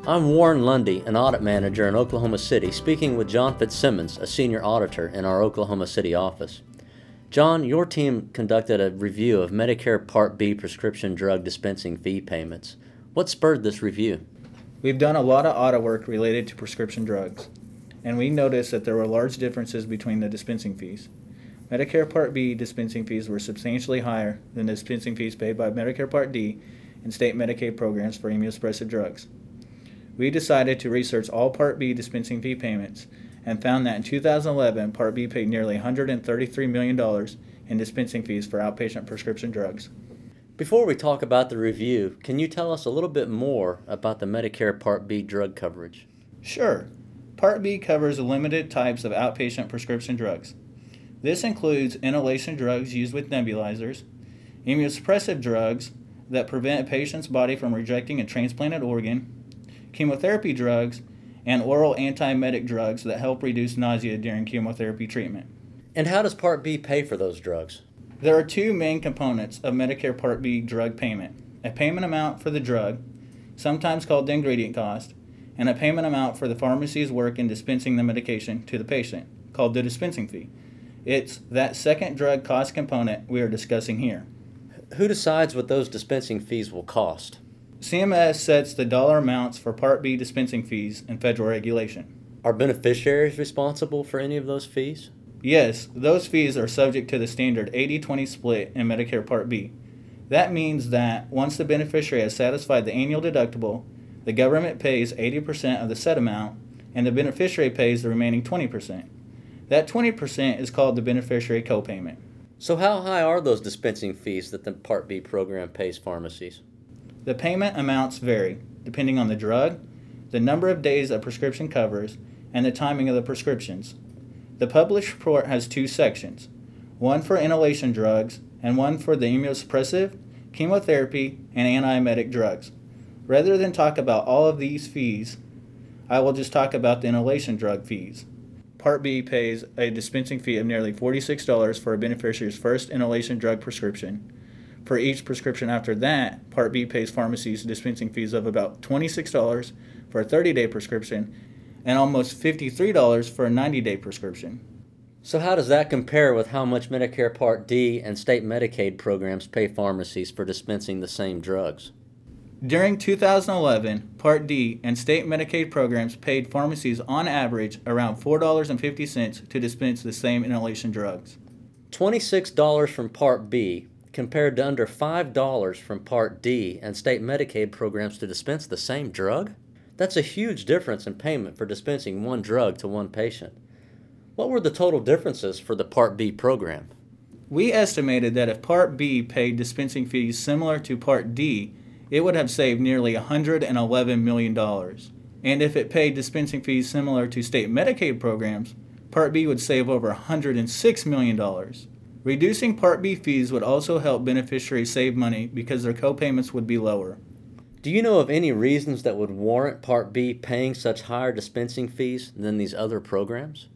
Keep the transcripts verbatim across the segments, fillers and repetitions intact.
I'm Warren Lundy, an audit manager in Oklahoma City, speaking with John Fitzsimmons, a senior auditor in our Oklahoma City office. John, your team conducted a review of Medicare Part B prescription drug dispensing fee payments. What spurred this review? We've done a lot of audit work related to prescription drugs, and we noticed that there were large differences between the dispensing fees. Medicare Part B dispensing fees were substantially higher than the dispensing fees paid by Medicare Part D and state Medicaid programs for immunosuppressive drugs. We decided to research all Part B dispensing fee payments and found that in two thousand eleven, Part B paid nearly one hundred thirty-three million dollars in dispensing fees for outpatient prescription drugs. Before we talk about the review, can you tell us a little bit more about the Medicare Part B drug coverage? Sure. Part B covers limited types of outpatient prescription drugs. This includes inhalation drugs used with nebulizers, immunosuppressive drugs that prevent a patient's body from rejecting a transplanted organ, chemotherapy drugs, and oral antiemetic drugs that help reduce nausea during chemotherapy treatment. And how does Part B pay for those drugs? There are two main components of Medicare Part B drug payment: a payment amount for the drug, sometimes called the ingredient cost, and a payment amount for the pharmacy's work in dispensing the medication to the patient, called the dispensing fee. It's that second drug cost component we are discussing here. Who decides what those dispensing fees will cost? C M S sets the dollar amounts for Part B dispensing fees in federal regulation. Are beneficiaries responsible for any of those fees? Yes, those fees are subject to the standard eighty twenty split in Medicare Part B. That means that once the beneficiary has satisfied the annual deductible, the government pays eighty percent of the set amount, and the beneficiary pays the remaining twenty percent. That twenty percent is called the beneficiary copayment. So how high are those dispensing fees that the Part B program pays pharmacies? The payment amounts vary depending on the drug, the number of days a prescription covers, and the timing of the prescriptions. The published report has two sections, one for inhalation drugs and one for the immunosuppressive, chemotherapy, and antiemetic drugs. Rather than talk about all of these fees, I will just talk about the inhalation drug fees. Part B pays a dispensing fee of nearly forty-six dollars for a beneficiary's first inhalation drug prescription. For each prescription after that, Part B pays pharmacies dispensing fees of about twenty-six dollars for a thirty-day prescription and almost fifty-three dollars for a ninety-day prescription. So how does that compare with how much Medicare Part D and state Medicaid programs pay pharmacies for dispensing the same drugs? During two thousand eleven, Part D and state Medicaid programs paid pharmacies on average around four dollars and fifty cents to dispense the same inhalation drugs. twenty-six dollars from Part B compared to under five dollars from Part D and state Medicaid programs to dispense the same drug? That's a huge difference in payment for dispensing one drug to one patient. What were the total differences for the Part B program? We estimated that if Part B paid dispensing fees similar to Part D, it would have saved nearly one hundred eleven million dollars. And if it paid dispensing fees similar to state Medicaid programs, Part B would save over one hundred six million dollars. Reducing Part B fees would also help beneficiaries save money because their copayments would be lower. Do you know of any reasons that would warrant Part B paying such higher dispensing fees than these other programs?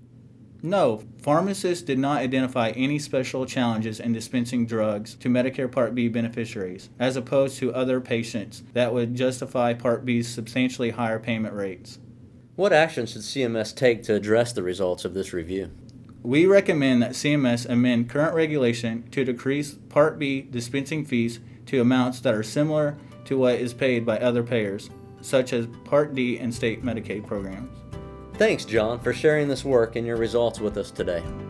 No, pharmacists did not identify any special challenges in dispensing drugs to Medicare Part B beneficiaries, as opposed to other patients that would justify Part B's substantially higher payment rates. What action should C M S take to address the results of this review? We recommend that C M S amend current regulation to decrease Part B dispensing fees to amounts that are similar to what is paid by other payers, such as Part D and state Medicaid programs. Thanks, John, for sharing this work and your results with us today.